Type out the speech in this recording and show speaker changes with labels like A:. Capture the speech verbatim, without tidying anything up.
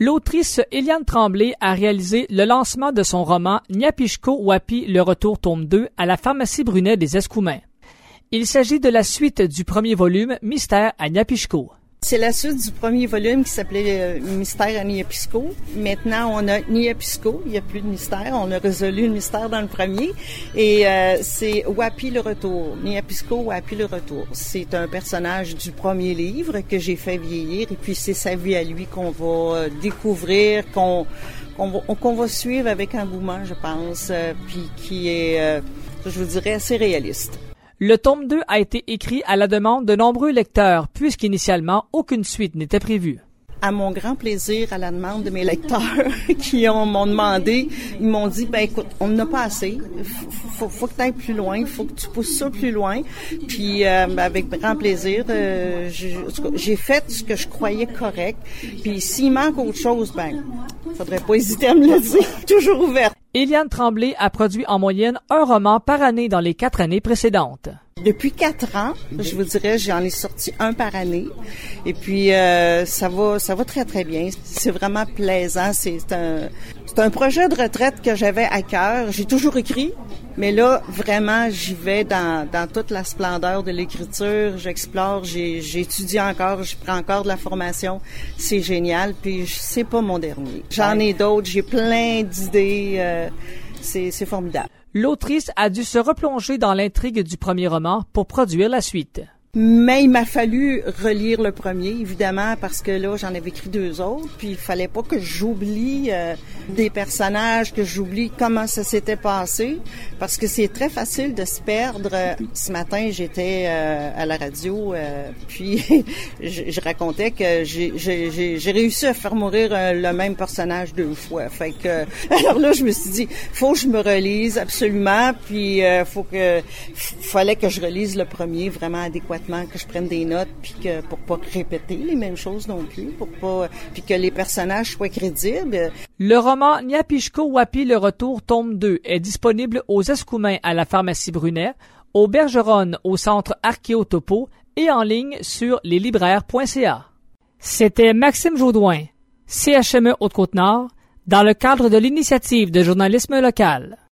A: L'autrice Éliane Tremblay a réalisé le lancement de son roman Niapishko Wapi le retour tome deux à la pharmacie Brunet des Escoumins. Il s'agit de la suite du premier volume Mystère à Niapishko.
B: C'est la suite du premier volume qui s'appelait euh, Mystère à Niapishko. Maintenant, on a Niapishko, il n'y a plus de mystère. On a résolu le mystère dans le premier. Et euh, c'est Wapi le retour. Niapishko, Wapi le retour. C'est un personnage du premier livre que j'ai fait vieillir. Et puis, c'est sa vie à lui qu'on va découvrir, qu'on, qu'on, va, qu'on va suivre avec engouement, je pense. Euh, puis qui est, euh, je vous dirais, assez réaliste.
A: Le tome deux a été écrit à la demande de nombreux lecteurs, puisqu'initialement, aucune suite n'était prévue.
B: À mon grand plaisir, à la demande de mes lecteurs qui ont, m'ont demandé, ils m'ont dit, ben écoute, on n'en a pas assez, faut, faut, faut que tu ailles plus loin, il faut que tu pousses ça plus loin. Puis euh, avec grand plaisir, euh, j'ai, j'ai fait ce que je croyais correct. Puis s'il manque autre chose, ben, faudrait pas hésiter à me le dire, toujours ouverte.
A: Éliane Tremblay a produit en moyenne un roman par année dans les quatre années précédentes.
B: Depuis quatre ans, je vous dirais, j'en ai sorti un par année. Et puis, euh, ça va, ça va très, très bien. C'est vraiment plaisant. C'est un, c'est un projet de retraite que j'avais à cœur. J'ai toujours écrit, mais là, vraiment, j'y vais dans, dans toute la splendeur de l'écriture. J'explore, j'ai, j'étudie encore, je prends encore de la formation. C'est génial. Puis, c'est pas mon dernier. J'en ai d'autres. J'ai plein d'idées. Euh, c'est, c'est formidable.
A: L'autrice a dû se replonger dans l'intrigue du premier roman pour produire la suite.
B: Mais il m'a fallu relire le premier, évidemment, parce que là, j'en avais écrit deux autres, puis il fallait pas que j'oublie euh, des personnages, que j'oublie comment ça s'était passé, parce que c'est très facile de se perdre. Ce matin, j'étais euh, à la radio, euh, puis je, je racontais que j'ai, j'ai, j'ai réussi à faire mourir euh, le même personnage deux fois. Fait que, alors là, je me suis dit, faut que je me relise absolument, puis euh, faut que, f- fallait que je relise le premier vraiment adéquatement, que je prenne des notes, puis que pour pas répéter les mêmes choses non plus, pour pas, puis que les personnages soient crédibles.
A: Le roman Niapishko Wapi le retour tome deux est disponible aux Escoumins à la pharmacie Brunet, aux Bergeronnes au centre Archéotopo et en ligne sur leslibraires point c a. C'était Maxime Jodoin, C H M E Haute-Côte-Nord, dans le cadre de l'initiative de journalisme local.